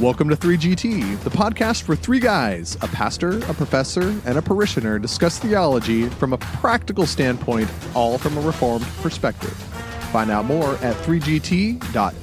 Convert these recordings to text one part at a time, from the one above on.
Welcome to 3GT, the podcast for three guys, a pastor, a professor, and a parishioner discuss theology from a practical standpoint, all from a Reformed perspective. Find out more at 3gt.xyz.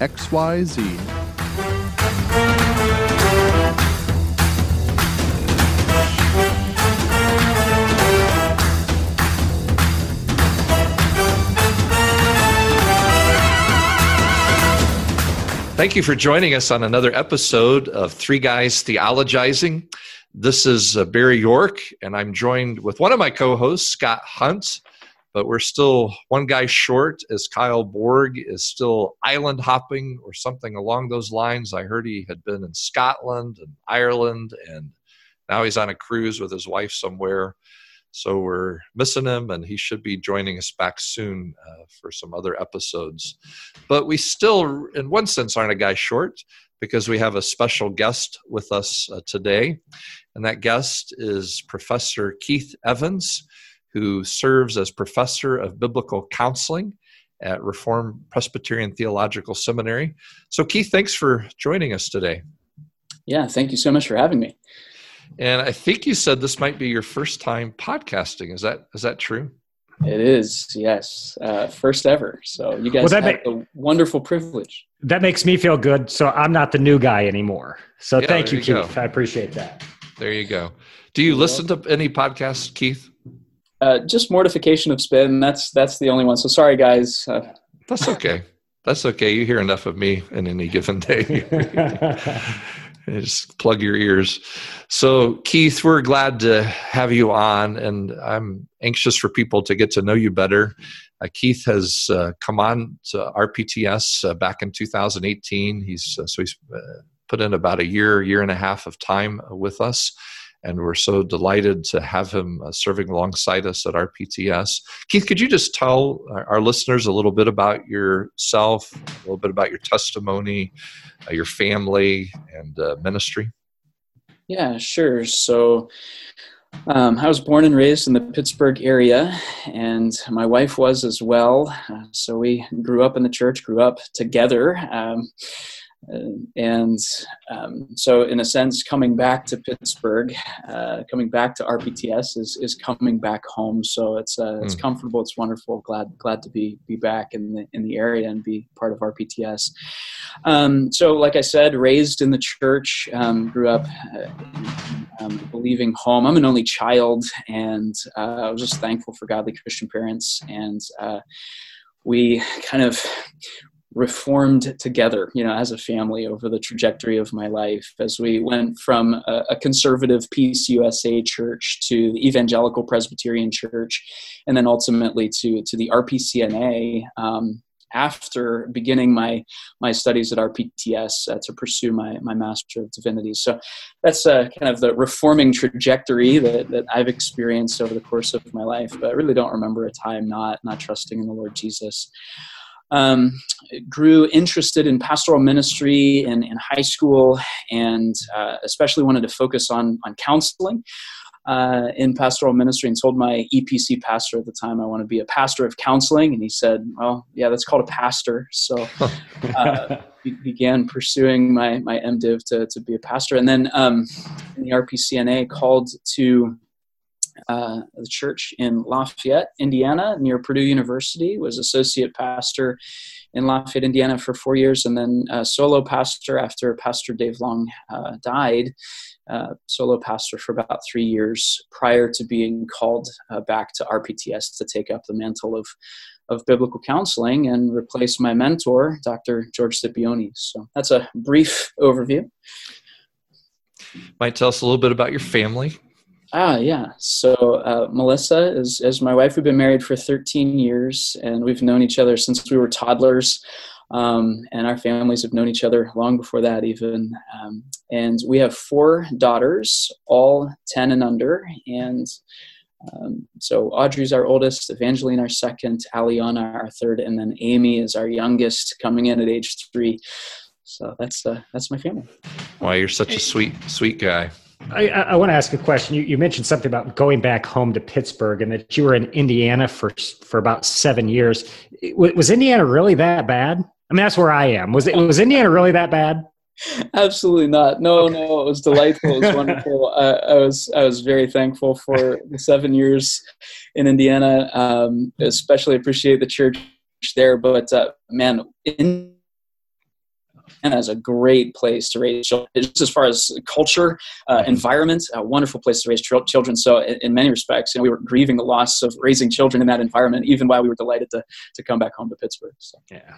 Thank you for joining us on another episode of Three Guys Theologizing. This is Barry York, and I'm joined with one of my co-hosts, Scott Hunt, but we're still one guy short as Kyle Borg is still island hopping or something along those lines. I heard he had been in Scotland and Ireland, and now he's on a cruise with his wife somewhere. So we're missing him, and he should be joining us back soon for some other episodes. But we still, in one sense, aren't a guy short because we have a special guest with us today. And that guest is Professor Keith Evans, who serves as Professor of Biblical Counseling at Reformed Presbyterian Theological Seminary. So Keith, thanks for joining us today. Yeah, thank you so much for having me. And I think you said this might be your first time podcasting. Is that true? It is, yes. First ever. So you guys have a wonderful privilege. That makes me feel good. So I'm not the new guy anymore. So yeah, thank you, Keith. Go. I appreciate that. There you go. Do you listen to any podcasts, Keith? Just Mortification of Spin. That's the only one. So sorry, guys. That's okay. That's okay. You hear enough of me in any given day. Just plug your ears. So, Keith, we're glad to have you on, and I'm anxious for people to get to know you better. Keith has come on to RPTS back in 2018. He's put in about a year and a half of time with us, and we're so delighted to have him serving alongside us at RPTS. Keith, could you just tell our listeners a little bit about yourself, a little bit about your testimony, your family, and ministry? Yeah, sure. So I was born and raised in the Pittsburgh area, and my wife was as well. So we grew up in the church, grew up together. So in a sense, coming back to Pittsburgh, coming back to RPTS is coming back home. So it's comfortable. It's wonderful. Glad to be back in the area and be part of RPTS. So like I said, raised in the church, grew up in a believing home. I'm an only child, and I was just thankful for godly Christian parents. And we kind of reformed together, as a family over the trajectory of my life as we went from a conservative Peace USA church to the Evangelical Presbyterian Church, and then ultimately to the RPCNA after beginning my studies at RPTS to pursue my Master of Divinity. So that's kind of the reforming trajectory that I've experienced over the course of my life, but I really don't remember a time not trusting in the Lord Jesus. Grew interested in pastoral ministry in high school, and especially wanted to focus on counseling in pastoral ministry, and told my EPC pastor at the time I want to be a pastor of counseling, and he said, well, yeah, that's called a pastor. So began pursuing my MDiv to be a pastor, and then in the RPCNA called to the church in Lafayette, Indiana, near Purdue University, was associate pastor in Lafayette, Indiana for 4 years, and then solo pastor after Pastor Dave Long died, solo pastor for about 3 years prior to being called back to RPTS to take up the mantle of biblical counseling and replace my mentor, Dr. George Scipione. So that's a brief overview. Might tell us a little bit about your family. Yeah. So Melissa is my wife. We've been married for 13 years, and we've known each other since we were toddlers. And our families have known each other long before that even. And we have 4 daughters, all 10 and under. And so Audrey's our oldest, Evangeline our second, Aliana our third, and then Amy is our youngest, coming in at age 3. So that's my family. Wow, you're such a sweet guy. I want to ask a question. You mentioned something about going back home to Pittsburgh, and that you were in Indiana for about 7 years. Was Indiana really that bad? I mean, that's where I am. Was Indiana really that bad? Absolutely not. No, it was delightful. It was wonderful. I was very thankful for the 7 years in Indiana. Especially appreciate the church there. But man, Indiana is a great place to raise children. Just as far as culture, environment, a wonderful place to raise children. So in many respects, we were grieving the loss of raising children in that environment, even while we were delighted to come back home to Pittsburgh. So. Yeah.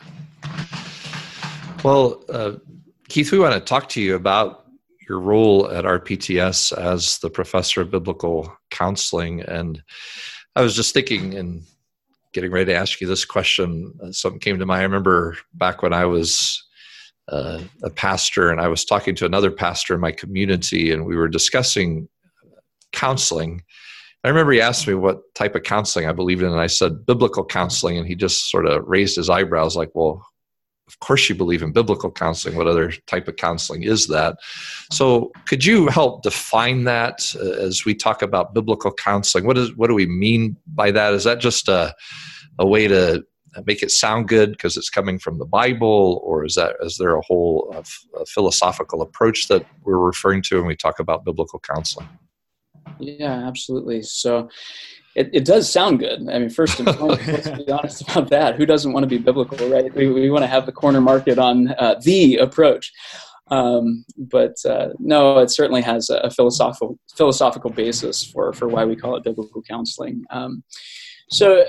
Well, Keith, we want to talk to you about your role at RPTS as the professor of biblical counseling. And I was just thinking and getting ready to ask you this question. Something came to mind. I remember back when I was a pastor and I was talking to another pastor in my community and we were discussing counseling. I remember he asked me what type of counseling I believed in, and I said biblical counseling, and he just sort of raised his eyebrows like, well, of course you believe in biblical counseling. What other type of counseling is that? So could you help define that as we talk about biblical counseling? What do we mean by that? Is that just a way to make it sound good because it's coming from the Bible, or is there a whole philosophical approach that we're referring to when we talk about biblical counseling? Yeah, absolutely. So it does sound good. I mean, first and foremost, let's be honest about that. Who doesn't want to be biblical, right? We want to have the corner market on the approach. But no, it certainly has a philosophical basis for why we call it biblical counseling. So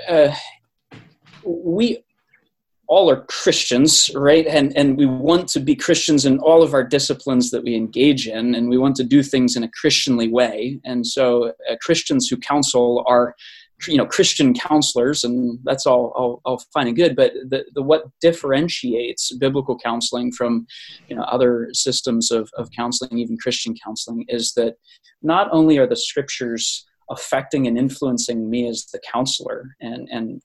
we all are Christians, right? And we want to be Christians in all of our disciplines that we engage in, and we want to do things in a Christianly way. And so Christians who counsel are, Christian counselors, and that's all fine and good. But the what differentiates biblical counseling from, other systems of counseling, even Christian counseling, is that not only are the scriptures affecting and influencing me as the counselor and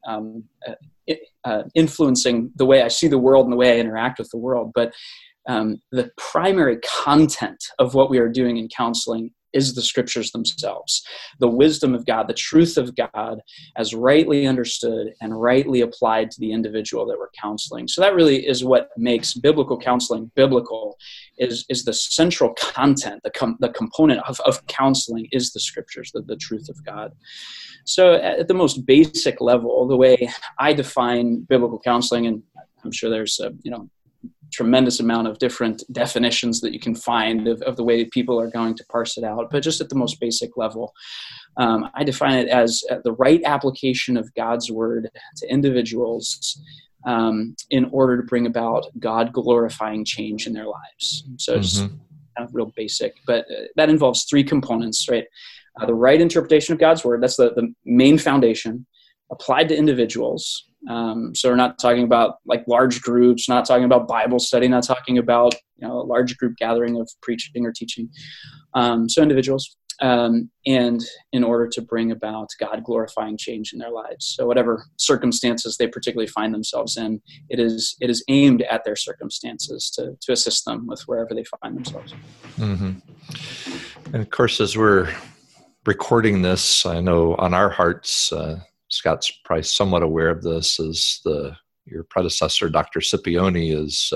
influencing the way I see the world and the way I interact with the world, but the primary content of what we are doing in counseling is the scriptures themselves, the wisdom of God, the truth of God as rightly understood and rightly applied to the individual that we're counseling. So that really is what makes biblical counseling biblical, is the central content, the component of counseling is the scriptures, the truth of God. So at the most basic level, the way I define biblical counseling, and I'm sure there's tremendous amount of different definitions that you can find of the way people are going to parse it out. But just at the most basic level, I define it as the right application of God's word to individuals in order to bring about God-glorifying change in their lives. So it's kind of real basic, but that involves three components, right? The right interpretation of God's word, that's the main foundation, applied to individuals. So we're not talking about like large groups, not talking about Bible study, not talking about a large group gathering of preaching or teaching. So individuals, and in order to bring about God glorifying change in their lives. So whatever circumstances they particularly find themselves in, it is aimed at their circumstances to assist them with wherever they find themselves. Mm-hmm. And of course, as we're recording this, I know on our hearts, Scott's probably somewhat aware of this, as your predecessor, Dr. Scipione, is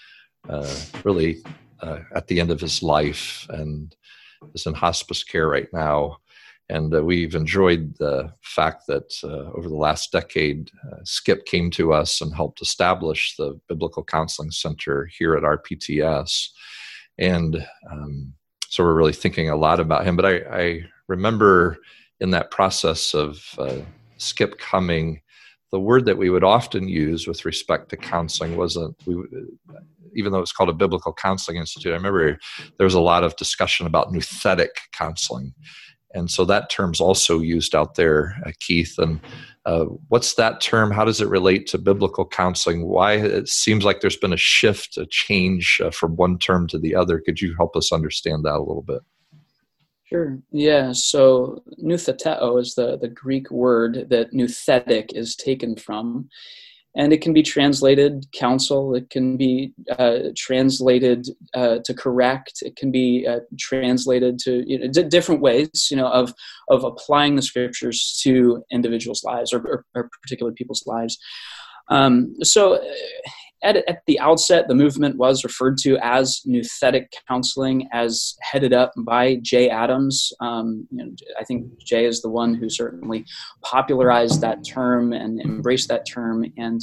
really at the end of his life and is in hospice care right now. And we've enjoyed the fact that over the last decade, Skip came to us and helped establish the Biblical Counseling Center here at RPTS. And so we're really thinking a lot about him. But I remember in that process of Skip coming, the word that we would often use with respect to counseling even though it's called a Biblical Counseling Institute, I remember there was a lot of discussion about nouthetic counseling. And so that term's also used out there, Keith. And what's that term? How does it relate to biblical counseling? Why it seems like there's been a shift, a change from one term to the other. Could you help us understand that a little bit? Sure. Yeah. So noutheteo is the Greek word that nouthetic is taken from. And it can be translated counsel. It can be translated to correct. It can be translated to different ways, of applying the scriptures to individuals' lives or particular people's lives. So at the outset, the movement was referred to as nouthetic counseling, as headed up by Jay Adams. I think Jay is the one who certainly popularized that term and embraced that term. And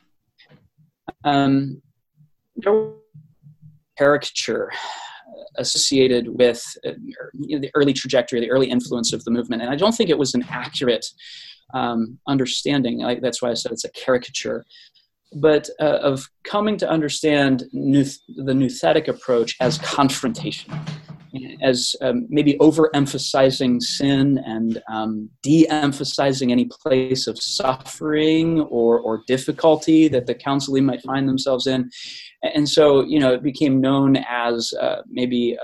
there was a caricature associated with the early trajectory, the early influence of the movement. And I don't think it was an accurate understanding. That's why I said it's a caricature. But of coming to understand the nouthetic approach as confrontation, as maybe overemphasizing sin and de-emphasizing any place of suffering or difficulty that the counselee might find themselves in. And so, it became known as maybe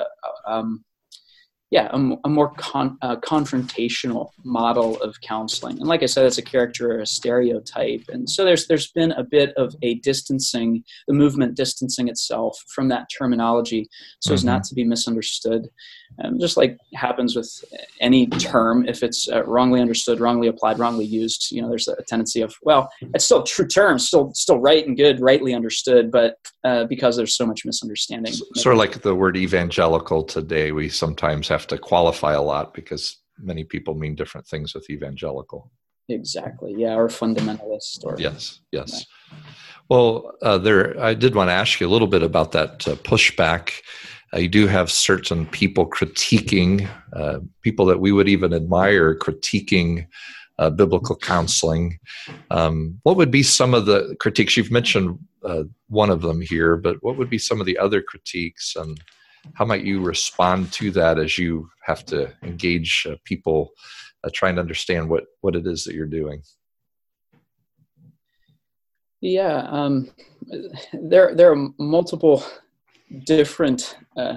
a more confrontational model of counseling. And like I said, it's a character or a stereotype. And so there's been a bit of a distancing, the movement distancing itself from that terminology so as not to be misunderstood. Just like happens with any term, if it's wrongly understood, wrongly applied, wrongly used, there's a tendency of, well, it's still a true term, still right and good, rightly understood, but because there's so much misunderstanding. Sort of like the word evangelical today, we sometimes have to qualify a lot because many people mean different things with evangelical. Exactly. Yeah. Or fundamentalist. Or yes. Well, I did want to ask you a little bit about that pushback. You do have certain people critiquing, people that we would even admire critiquing biblical counseling. What would be some of the critiques? You've mentioned one of them here, but what would be some of the other critiques, and how might you respond to that as you have to engage people trying to understand what it is that you're doing? Yeah, there are multiple different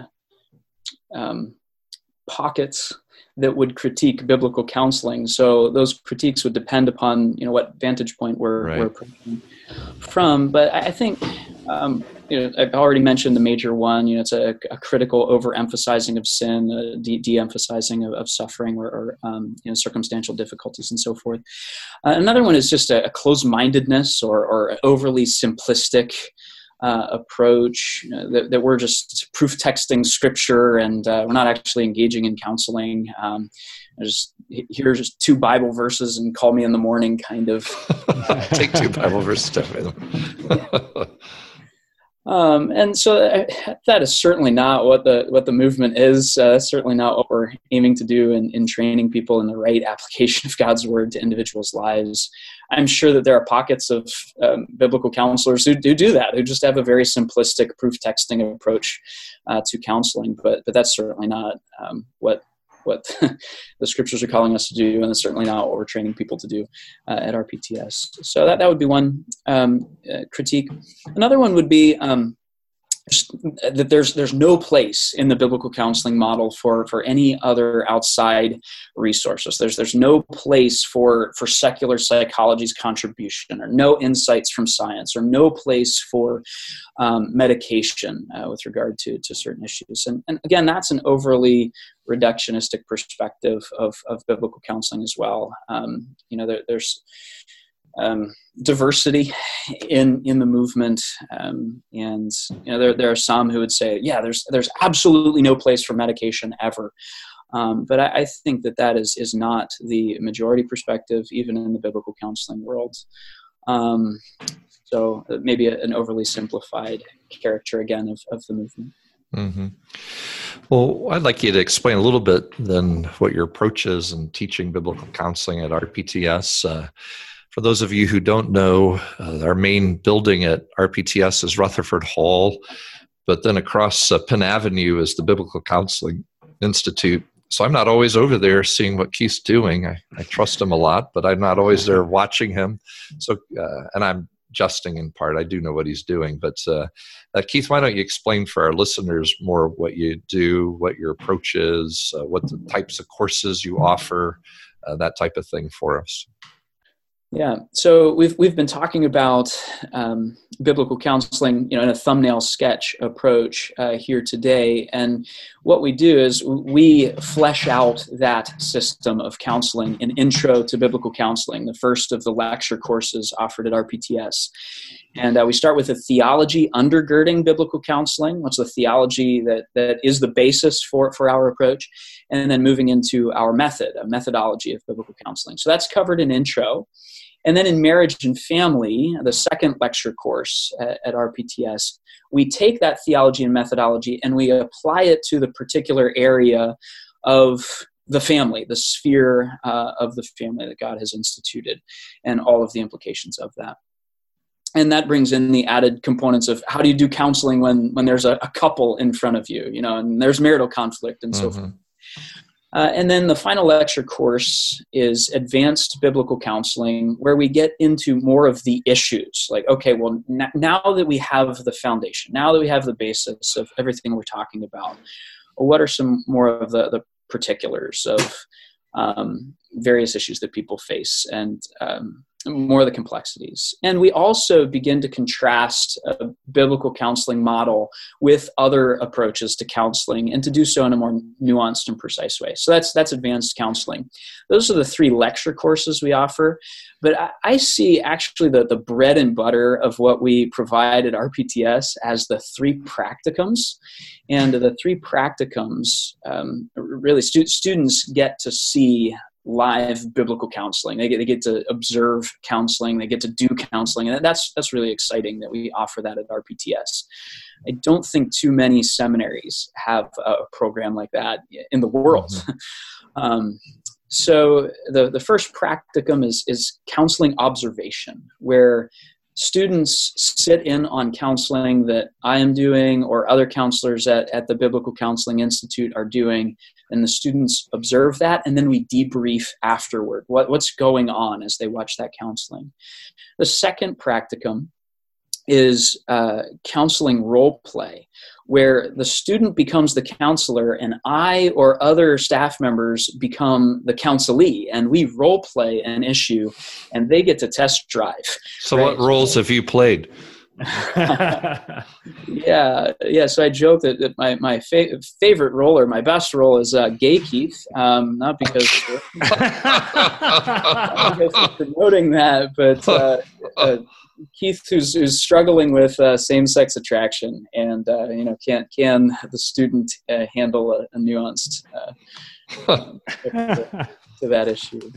pockets that would critique biblical counseling. So those critiques would depend upon what vantage point we're approaching from. But I think I've already mentioned the major one. It's a critical overemphasizing of sin, de-emphasizing of suffering or circumstantial difficulties and so forth. Another one is just a closed-mindedness or overly simplistic approach, that we're just proof texting scripture and we're not actually engaging in counseling. Here's just 2 Bible verses and call me in the morning kind of. Take 2 Bible verses. And so that is certainly not what the movement is. Certainly not what we're aiming to do in training people in the right application of God's word to individuals' lives. I'm sure that there are pockets of biblical counselors who do that, who just have a very simplistic proof texting approach to counseling. But that's certainly not what the scriptures are calling us to do, and it's certainly not what we're training people to do at RPTS. So that would be one critique. Another one would be that there's no place in the biblical counseling model for any other outside resources. There's no place for secular psychology's contribution, or no insights from science, or no place for medication with regard to certain issues. And again, that's an overly reductionistic perspective of biblical counseling as well. There's diversity in the movement, and there are some who would say, there's absolutely no place for medication ever. But I think that is not the majority perspective, even in the biblical counseling world. So maybe an overly simplified character again of the movement. Mm-hmm. Well, I'd like you to explain a little bit then what your approach is in teaching biblical counseling at RPTS. For those of you who don't know, our main building at RPTS is Rutherford Hall, but then across Penn Avenue is the Biblical Counseling Institute. So I'm not always over there seeing what Keith's doing. I trust him a lot, but I'm not always there watching him. So, and I'm adjusting in part. I do know what he's doing. But Keith, why don't you explain for our listeners more what you do, what your approach is, what the types of courses you offer, that type of thing for us. Yeah, so we've been talking about biblical counseling, in a thumbnail sketch approach here today, and what we do is we flesh out that system of counseling in Intro to Biblical Counseling, the first of the lecture courses offered at RPTS. And we start with a theology undergirding biblical counseling. What's the theology that is the basis for our approach? And then moving into our method, a methodology of biblical counseling. So that's covered in intro. And then in marriage and family, the second lecture course at RPTS, we take that theology and methodology and we apply it to the particular area of the family, the sphere of the family that God has instituted, and all of the implications of that. And that brings in the added components of how do you do counseling when there's a couple in front of you, and there's marital conflict and so forth. And then the final lecture course is advanced biblical counseling, where we get into more of the issues. Like, okay, well, now that we have the foundation, now that we have the basis of everything we're talking about, what are some more of the particulars of various issues that people face, and more of the complexities. And we also begin to contrast a biblical counseling model with other approaches to counseling, and to do so in a more nuanced and precise way. So that's advanced counseling. Those are the 3 lecture courses we offer. But I see actually the bread and butter of what we provide at RPTS as the 3 practicums. And the 3 practicums, really students get to see live biblical counseling. They get to observe counseling. They get to do counseling. And that's really exciting that we offer that at RPTS. I don't think too many seminaries have a program like that in the world. So the first practicum is counseling observation, where students sit in on counseling that I am doing or other counselors at the Biblical Counseling Institute are doing, and the students observe that, and then we debrief afterward what's going on as they watch that counseling. The second practicum is counseling role play, where the student becomes the counselor and I or other staff members become the counselee, and we role play an issue and they get to test drive. So right? What roles have you played? Yeah. So I joke that my favorite role, or my best role, is Gay Keith. Not because of promoting that, but Keith, who's struggling with same-sex attraction, and can the student handle a nuanced to that issue?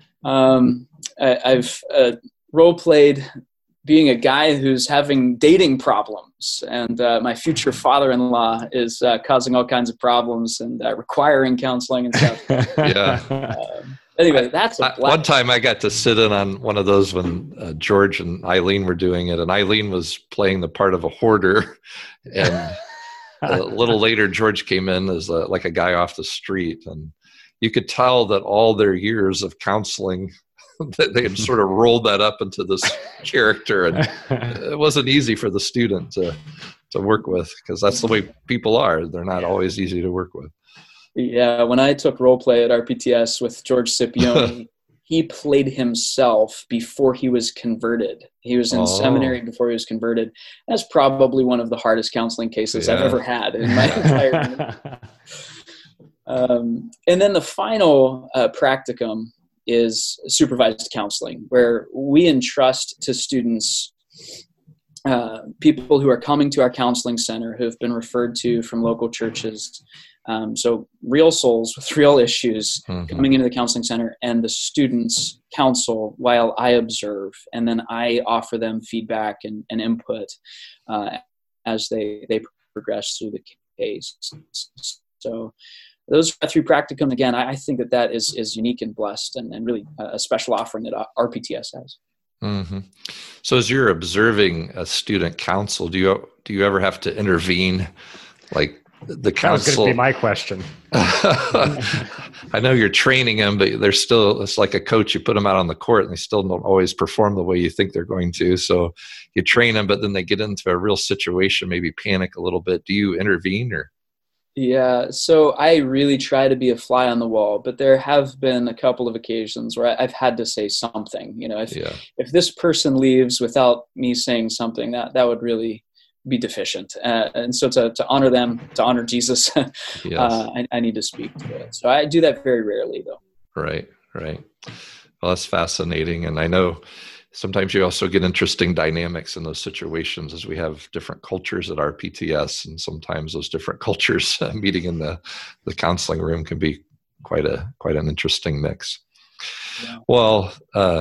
I've role played being a guy who's having dating problems, and my future father-in-law is causing all kinds of problems and requiring counseling and stuff. Yeah. Anyway, that's one time I got to sit in on one of those when George and Eileen were doing it, and Eileen was playing the part of a hoarder, and a little later George came in as like a guy off the street, and you could tell that all their years of counseling, that they had sort of rolled that up into this character, and it wasn't easy for the student to work with, because that's the way people are. They're not always easy to work with. Yeah, when I took role play at RPTS with George Scipione, he played himself before he was converted. He was in seminary before he was converted. That's probably one of the hardest counseling cases I've ever had in my entire life. And then the final practicum is supervised counseling, where we entrust to students people who are coming to our counseling center who have been referred to from local churches. So real souls with real issues coming into the counseling center, and the students counsel while I observe, and then I offer them feedback and input as they progress through the case. So those are 3 practicum. Again, I think that is unique and blessed, and really a special offering that RPTS has. Mm-hmm. So as you're observing a student counsel, do you ever have to intervene, like the counsel? That was going to be my question. I know you're training them, but it's like a coach. You put them out on the court and they still don't always perform the way you think they're going to. So you train them, but then they get into a real situation, maybe panic a little bit. Do you intervene, or? Yeah, so I really try to be a fly on the wall, but there have been a couple of occasions where I've had to say something. If this person leaves without me saying something, that would really be deficient. And so to honor them, to honor Jesus, yes. I need to speak to it. So I do that very rarely, though. Right. Well, that's fascinating. And I know Sometimes you also get interesting dynamics in those situations, as we have different cultures at RPTS, and sometimes those different cultures meeting in the counseling room can be quite an interesting mix. Yeah. Well,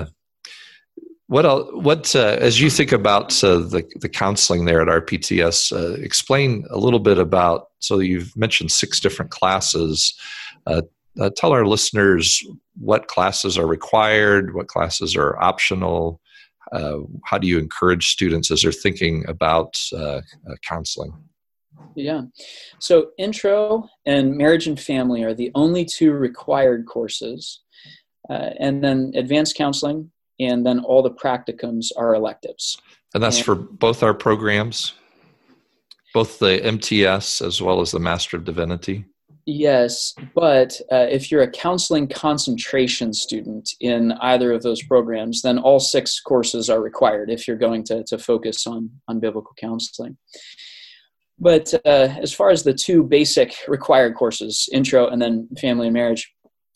what as you think about the counseling there at RPTS, explain a little bit about, so you've mentioned 6 different classes. Tell our listeners what classes are required, what classes are optional. How do you encourage students as they're thinking about counseling? Yeah. So intro and marriage and family are the only 2 required courses. And then advanced counseling, and then all the practicums are electives. And that's for both our programs, both the MTS as well as the Master of Divinity? Yes, but if you're a counseling concentration student in either of those programs, then all 6 courses are required if you're going to focus on biblical counseling. But as far as the 2 basic required courses, intro and then family and marriage,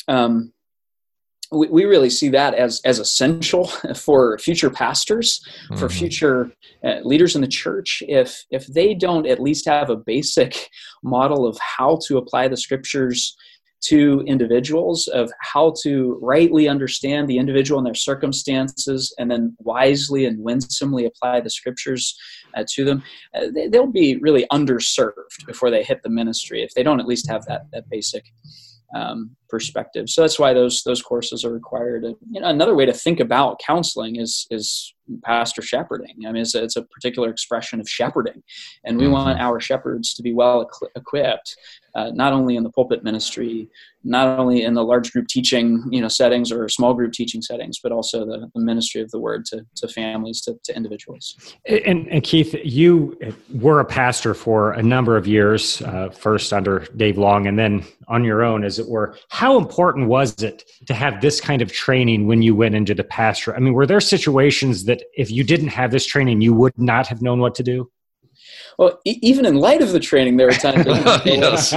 we really see that as essential for future pastors, for future leaders in the church. If they don't at least have a basic model of how to apply the scriptures to individuals, of how to rightly understand the individual and their circumstances, and then wisely and winsomely apply the scriptures to them, they'll be really underserved before they hit the ministry if they don't at least have that basic perspective. So that's why those courses are required. Another way to think about counseling is pastor shepherding. I mean, it's a particular expression of shepherding, and we want our shepherds to be well equipped, not only in the pulpit ministry, not only in the large group teaching settings or small group teaching settings, but also the ministry of the word to families, to individuals. And Keith, you were a pastor for a number of years, first under Dave Long and then on your own, as it were. How important was it to have this kind of training when you went into the pastorate? I mean, were there situations that if you didn't have this training, you would not have known what to do? Well, even in light of the training, there were times. Yes.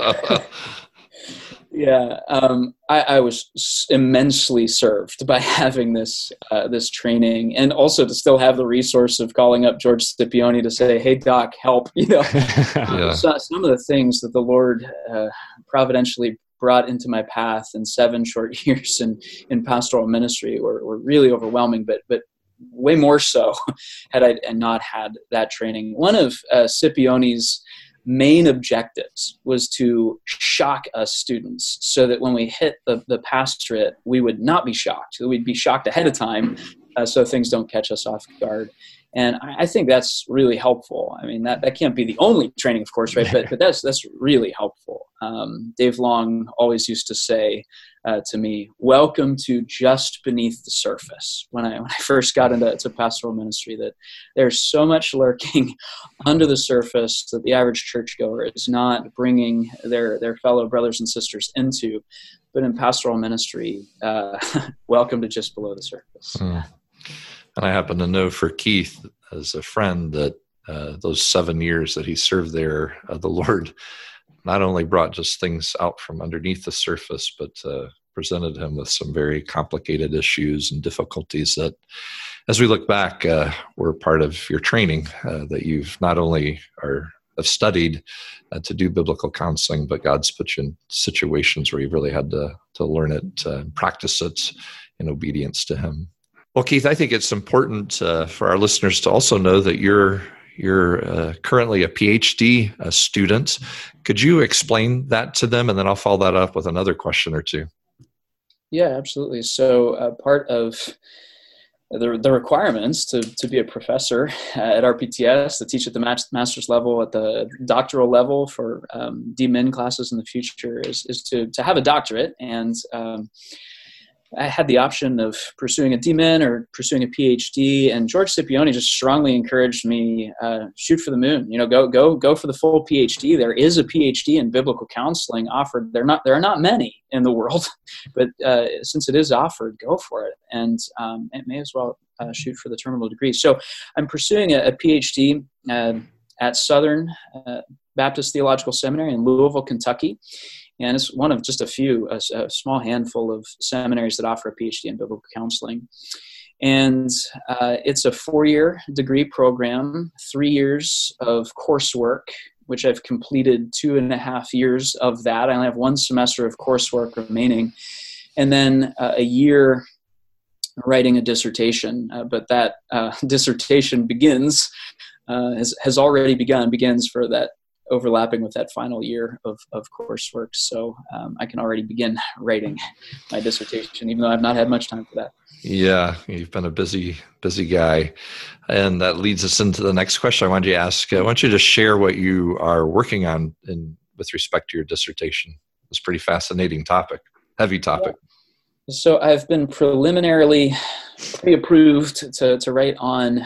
Yeah, I was immensely served by having this training, and also to still have the resource of calling up George Scipione to say, "Hey, Doc, help!" Yeah. So some of the things that the Lord providentially brought into my path in 7 short years in pastoral ministry were really overwhelming, but way more so had I not had that training. One of Scipione's main objectives was to shock us students so that when we hit the pastorate, we would not be shocked. We'd be shocked ahead of time so things don't catch us off guard. And I think that's really helpful. I mean, that can't be the only training, of course, right? But that's really helpful. Dave Long always used to say to me, "Welcome to just beneath the surface." When I first got into pastoral ministry, that there's so much lurking under the surface that the average churchgoer is not bringing their fellow brothers and sisters into. But in pastoral ministry, welcome to just below the surface. And I happen to know for Keith, as a friend, that those 7 years that he served there, the Lord not only brought just things out from underneath the surface, but presented him with some very complicated issues and difficulties that, as we look back, were part of your training, that you've not only have studied to do biblical counseling, but God's put you in situations where you've really had to learn it and practice it in obedience to Him. Well, Keith, I think it's important for our listeners to also know that you're currently a PhD student. Could you explain that to them? And then I'll follow that up with another question or two. Yeah, absolutely. So part of the requirements to be a professor at RPTS, to teach at the master's level, at the doctoral level for DMin classes in the future is to have a doctorate. And I had the option of pursuing a DMin or pursuing a PhD, and George Scipione just strongly encouraged me, shoot for the moon. Go for the full PhD. There is a PhD in biblical counseling offered. There are not many in the world, but since it is offered, go for it, and it may as well shoot for the terminal degree. So I'm pursuing a PhD at Southern Baptist Theological Seminary in Louisville, Kentucky. And it's one of just a small handful of seminaries that offer a PhD in biblical counseling. And it's a 4-year degree program, 3 years of coursework, which I've completed 2.5 years of that. I only have 1 semester of coursework remaining, and then a year writing a dissertation. But that dissertation begins for that, overlapping with that final year of coursework. So I can already begin writing my dissertation, even though I've not had much time for that. Yeah, you've been a busy guy. And that leads us into the next question I wanted you to ask. I want you to share what you are working on with respect to your dissertation. It's a pretty fascinating topic, heavy topic. Yeah. So I've been preliminarily pre-approved to write on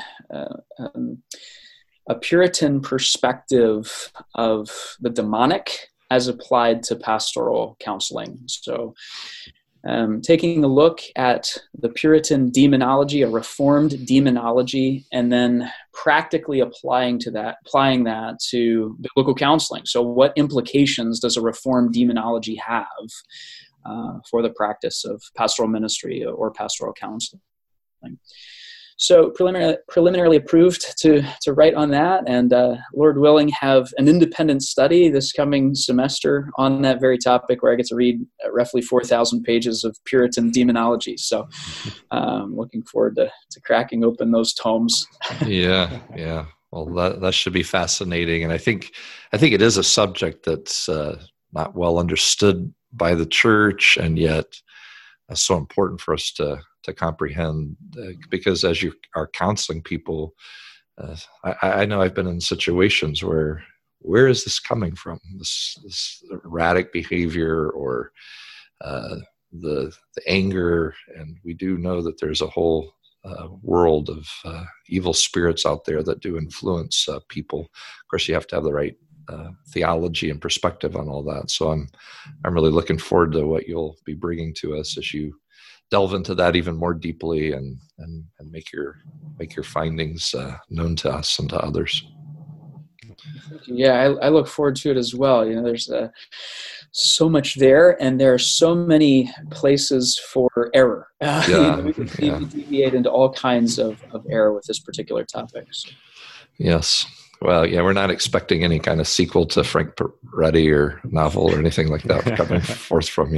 a Puritan perspective of the demonic as applied to pastoral counseling. So taking a look at the Puritan demonology, a reformed demonology, and then practically applying that to biblical counseling. So what implications does a reformed demonology have for the practice of pastoral ministry or pastoral counseling? So preliminarily approved to write on that, and Lord willing, have an independent study this coming semester on that very topic, where I get to read roughly 4,000 pages of Puritan demonology. So looking forward to cracking open those tomes. Yeah. Well, that should be fascinating, and I think it is a subject that's not well understood by the church, and yet so important for us to comprehend, because as you are counseling people, I know I've been in situations where is this coming from? This erratic behavior or the anger, and we do know that there's a whole world of evil spirits out there that do influence people. Of course, you have to have the right theology and perspective on all that. So I'm really looking forward to what you'll be bringing to us as you delve into that even more deeply and make your findings known to us and to others. Yeah, I look forward to it as well. There's so much there, and there are so many places for error. We can deviate into all kinds of error with this particular topic. So. Yes. Well, yeah, we're not expecting any kind of sequel to Frank Peretti or novel or anything like that coming forth from you.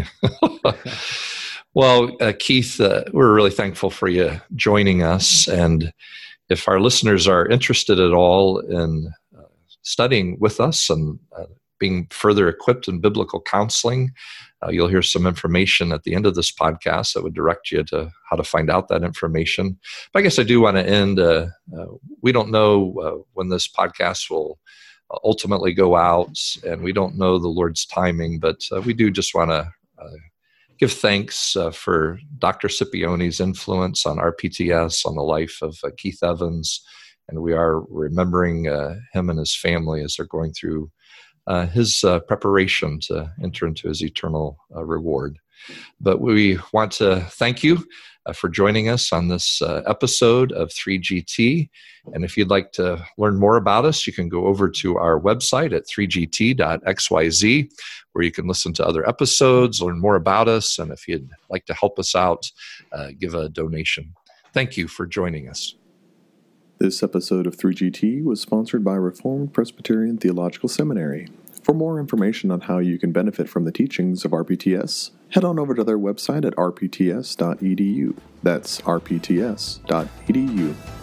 Well, Keith, we're really thankful for you joining us. And if our listeners are interested at all in studying with us and being further equipped in biblical counseling, you'll hear some information at the end of this podcast that would direct you to how to find out that information. But I guess I do want to end, we don't know when this podcast will ultimately go out, and we don't know the Lord's timing, but we do just want to give thanks for Dr. Scipione's influence on RPTS, on the life of Keith Evans, and we are remembering him and his family as they're going through his preparation to enter into his eternal reward. But we want to thank you for joining us on this episode of 3GT. And if you'd like to learn more about us, you can go over to our website at 3gt.xyz, where you can listen to other episodes, learn more about us, and if you'd like to help us out, give a donation. Thank you for joining us. This episode of 3GT was sponsored by Reformed Presbyterian Theological Seminary. For more information on how you can benefit from the teachings of RPTS, head on over to their website at rpts.edu. That's rpts.edu.